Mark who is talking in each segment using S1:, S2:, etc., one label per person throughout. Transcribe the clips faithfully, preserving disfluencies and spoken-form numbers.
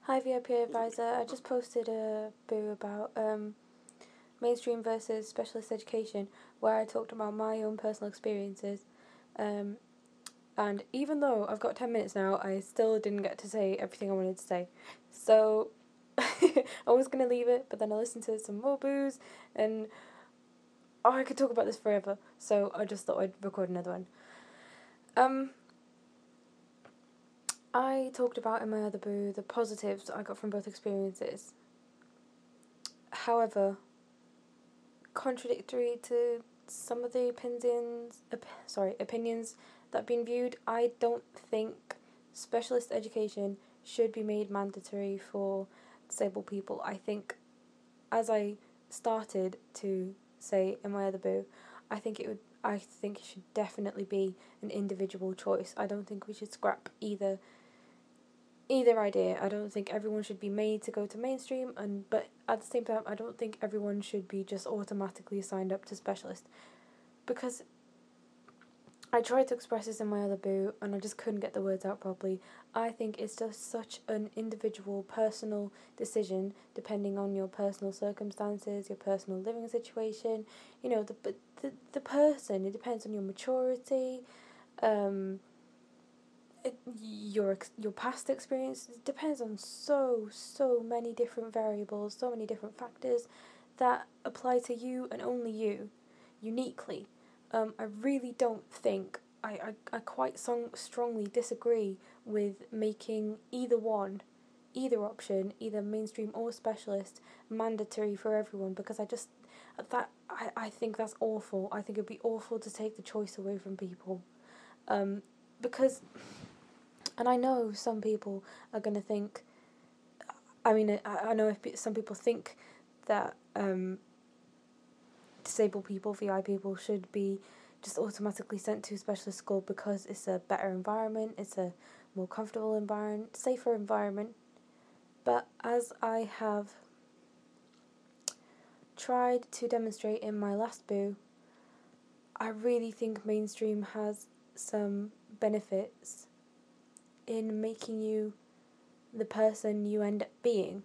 S1: Hi V I P Advisor, I just posted a boo about um, mainstream versus specialist education where I talked about my own personal experiences, um, and even though I've got ten minutes now, I still didn't get to say everything I wanted to say, so I was going to leave it, but then I listened to some more boos and oh, I could talk about this forever, so I just thought I'd record another one. Um, I talked about in my other boo the positives I got from both experiences. However, contradictory to some of the opinions, op- sorry, opinions that have been viewed, I don't think specialist education should be made mandatory for disabled people. I think, as I started to say in my other boo, I think it would. I think it should definitely be an individual choice. I don't think we should scrap either either idea. I don't think everyone should be made to go to mainstream, and but at the same time, I don't think everyone should be just automatically signed up to specialist, because I tried to express this in my other boo and I just couldn't get the words out properly. I think it's just such an individual, personal decision depending on your personal circumstances, your personal living situation. You know, the the the person. It depends on your maturity. Um, It, your your past experience, it depends on so so many different variables, so many different factors that apply to you and only you, uniquely. Um, I really don't think I I, I quite song, strongly disagree with making either one, either option, either mainstream or specialist, mandatory for everyone, because I just that I, I think that's awful. I think it'd be awful to take the choice away from people. Um, because and I know some people are going to think, I mean, I, I know if some people think that um, disabled people, V I people, should be just automatically sent to specialist school because it's a better environment, it's a more comfortable environment, safer environment. But as I have tried to demonstrate in my last boo, I really think mainstream has some benefits in making you the person you end up being.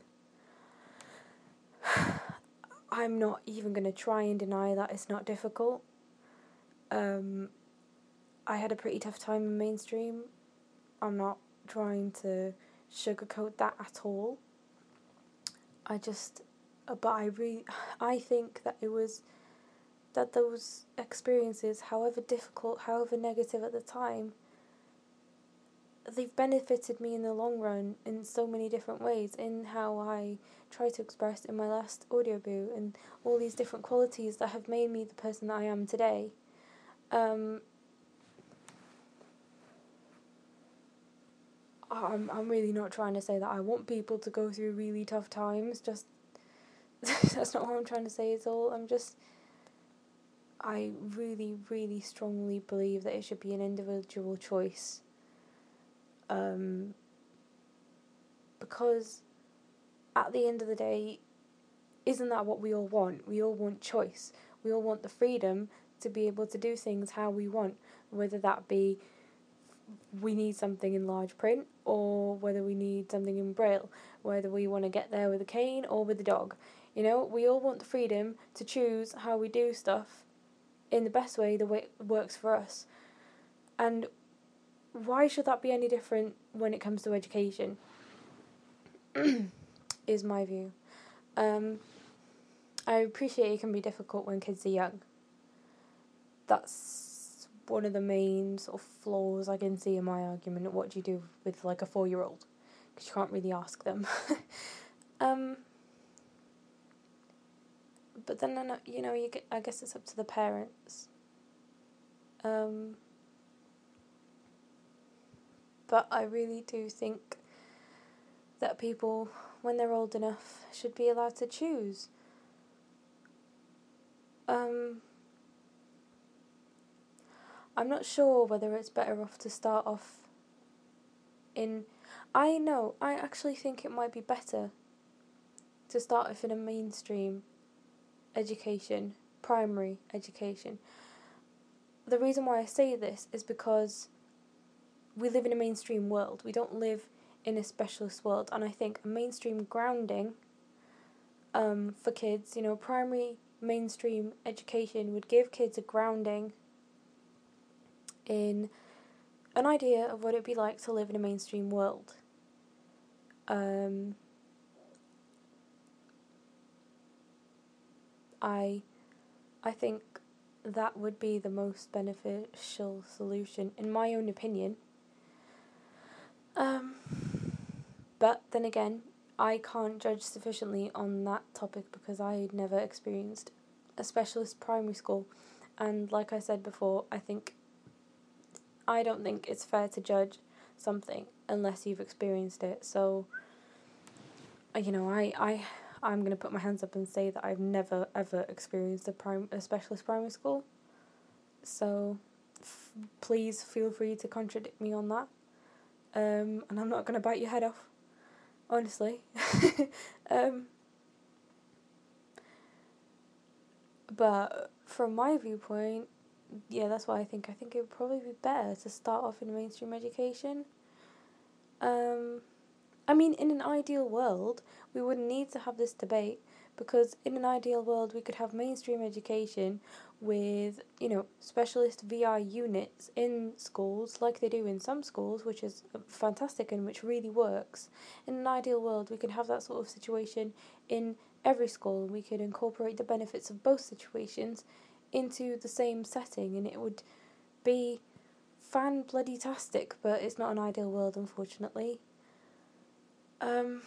S1: I'm not even going to try and deny that it's not difficult. Um, I had a pretty tough time in mainstream. I'm not trying to sugarcoat that at all. I just, but I really, I think that it was, that those experiences, however difficult, however negative at the time, they've benefited me in the long run in so many different ways, in how I try to express in my last audio boo, and all these different qualities that have made me the person that I am today. Um, I'm I'm really not trying to say that I want people to go through really tough times. Just that's not what I'm trying to say at all. I'm just I really really strongly believe that it should be an individual choice. Um, because at the end of the day, isn't that what we all want? We all want choice. We all want the freedom to be able to do things how we want, whether that be we need something in large print or whether we need something in braille, whether we want to get there with a cane or with a dog. You know, we all want the freedom to choose how we do stuff in the best way, the way it works for us. And why should that be any different when it comes to education? Is my view. Um, I appreciate it can be difficult when kids are young. That's one of the main sort of flaws I can see in my argument. What do you do with like a four-year-old? Because you can't really ask them. um, but then you know you get. I guess it's up to the parents. Um, but I really do think that people, when they're old enough, should be allowed to choose. Um, I'm not sure whether it's better off to start off in... I know, I actually think it might be better to start off in a mainstream education, primary education. The reason why I say this is because we live in a mainstream world. We don't live in a specialist world, and I think a mainstream grounding um, for kids, you know, primary mainstream education would give kids a grounding in an idea of what it'd be like to live in a mainstream world. Um, I, I think that would be the most beneficial solution, in my own opinion. Um, but then again, I can't judge sufficiently on that topic because I never experienced a specialist primary school, and like I said before, I think I don't think it's fair to judge something unless you've experienced it. So, you know, I I I'm gonna put my hands up and say that I've never ever experienced a prim a specialist primary school. So, f- please feel free to contradict me on that. Um, and I'm not gonna bite your head off, honestly. um, but from my viewpoint, yeah, that's why I think. I think it would probably be better to start off in mainstream education. Um, I mean, in an ideal world, we wouldn't need to have this debate because in an ideal world, we could have mainstream education with, you know, specialist V I units in schools like they do in some schools, which is fantastic and which really works. In an ideal world, we could have that sort of situation in every school. We could incorporate the benefits of both situations into the same setting, and it would be fan bloody tastic, but it's not an ideal world, unfortunately. Um,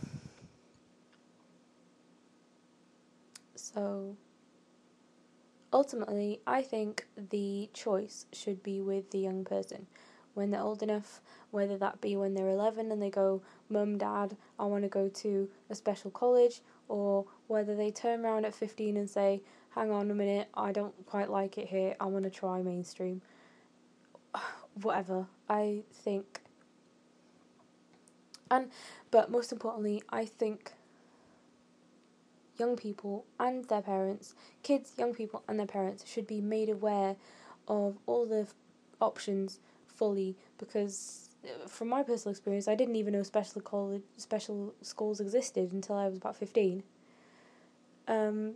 S1: so, ultimately, I think the choice should be with the young person. When they're old enough, whether that be when they're eleven and they go, Mum, Dad, I want to go to a special college, or whether they turn around at fifteen and say, hang on a minute, I don't quite like it here, I want to try mainstream. Whatever, I think. And, but most importantly, I think young people and their parents, kids, young people and their parents should be made aware of all the f- options fully, because uh, from my personal experience, I didn't even know special college, special schools existed until I was about fifteen. Um,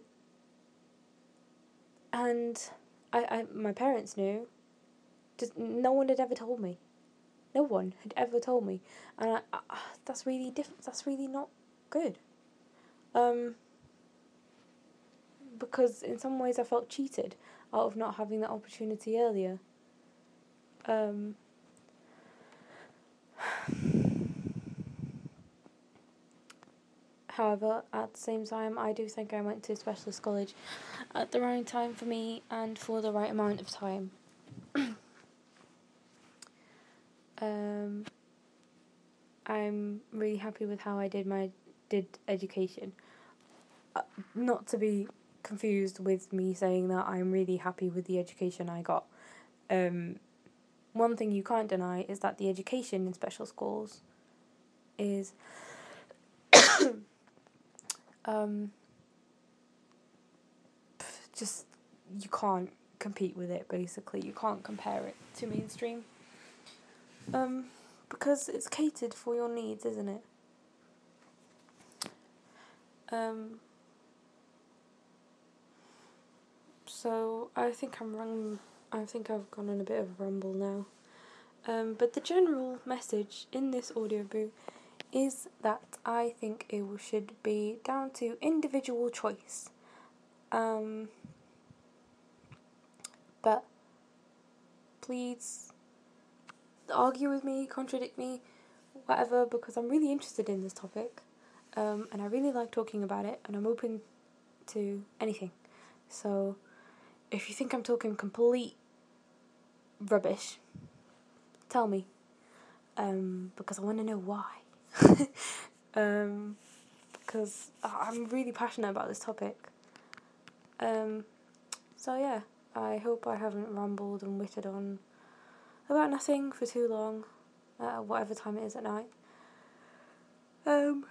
S1: and I, I, my parents knew, just no one had ever told me. No one had ever told me, and I, I, that's really different. That's really not good. Um, because in some ways I felt cheated out of not having that opportunity earlier. Um, however, at the same time, I do think I went to specialist college at the right time for me and for the right amount of time. um, I'm really happy with how I did my did education. Uh, not to be confused with me saying that I'm really happy with the education I got. Um, one thing you can't deny is that the education in special schools is um, just, you can't compete with it, basically. You can't compare it to mainstream. Um, because it's catered for your needs, isn't it? Um, so I think I'm wrong. I think I've gone on a bit of a rumble now. Um, but the general message in this audiobook is that I think it should be down to individual choice. Um, but please argue with me, contradict me, whatever, because I'm really interested in this topic. Um, and I really like talking about it, and I'm open to anything. So if you think I'm talking complete rubbish, tell me, um, because I want to know why. um, because I'm really passionate about this topic. Um, so yeah, I hope I haven't rambled and whittled on about nothing for too long, at whatever time it is at night. Um,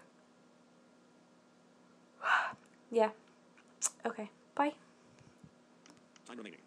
S1: yeah, okay, bye. Time remaining.